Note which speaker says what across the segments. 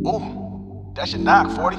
Speaker 1: Ooh, that should knock, 40.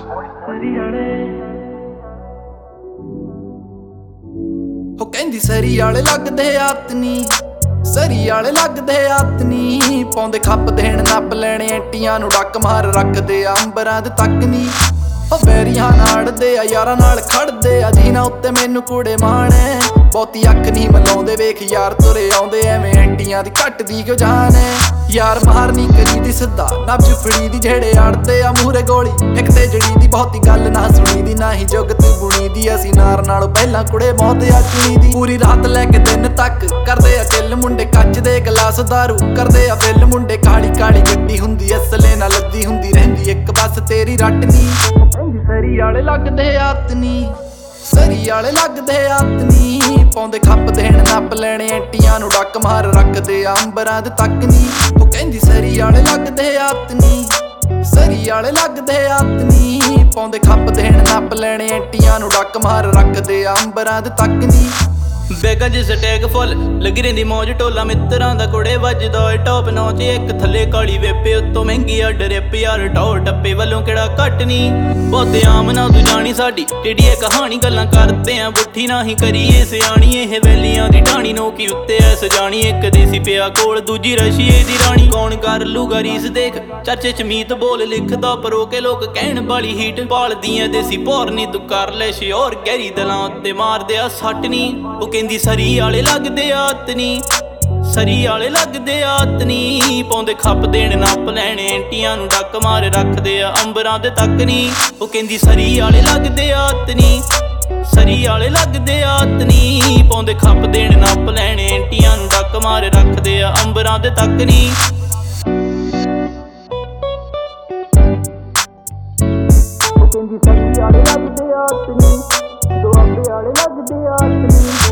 Speaker 2: हो कहंदी सरी आले लगदे आतनी सरी आले लगदे आतनी पौंदे खप देण नप लैणे एंटियां नूं डक मार रखदे आ अंबरां दे तक नी ओ बैरियां नाड़दे आ यारां नाल खड़दे आ जीना उत्ते मैनू कूड़े माणे बहुती अख नहीं मलाउंदे वेख यार तुरे आउंदे एवें एंटियां दी घटदी क्यों जान यार मारनी करी दी सिद्धा नब्ज फड़ी दी जेड़े अड़दे आ मूहरे गोली इक ते जड़ी दी बहुती गल ना सुनी दी ना ही जुगत बुनी दी असी नार नालों पहलां कुड़े मौत आ चुनी दी पूरी रात लैके दिन तक करदे आ चिल मुंडे कच दे गलास दारू करदे आ फिल मुंडे काली काली गड्डी हुंदी असले नाल लद्दी हुंदी रहिंदी इक बस तेरी रटनी सरी आले लगदे आतनी सरी आले लगदे आतनी पौंदे खप देण नप लैणे एंटियां नूं डक मार रखदे आ अंबरां दे तक नी ओ कहंदी सरी आले लगदे आतनी सरी आले लगदे आतनी पौंदे खप देण नप लैणे एंटियां नूं डक मार रखदे आ अंबरां दे तक नी
Speaker 3: बैगां च स्टैग फुल लगी रहिंदी मौज टोला मित्तरां दा कुड़े वजदा ए टॉप नौच इक थल्ले काली वेपे उत्तों महंगी अड रिप यार टौर टप्पे वल्लों केड़ा घट नी बहुते आम ना तू जानी साडी टेढ़ी ए कहानी गल्लां करदे आ बुट्ठी ना ही करिए सियाणी एह वैलियां दी ढाणी नोकी उत्ते ऐ सजानी इक देसी पिया कोल दूजी रशिए दी रानी कौन कर लूगा रीस देख चर्चे च मीत बोल लिखदा परो के लोक कहण बाली हीट पालदियां देसी भौर नी तू कर ले शोर गहरी दलां उत्ते मारदे आ सट नी कहंदी सरी आले लगदे आतनी सरी आले लगदे आतनी पौंदे खप देण नप लैणे एंटियां नूं डक मार रखदे आ अंबरां दे तक नी ओ कहंदी सरी आले लगदे आतनी सरी आले लगदे आतनी पौंदे खप देण नप लैणे एंटियां नूं डक मार रखदे आ अंबरां दे तक नी
Speaker 2: कहंदी सरी आले लगदे आतनी दुआबे आले लगदे आतनी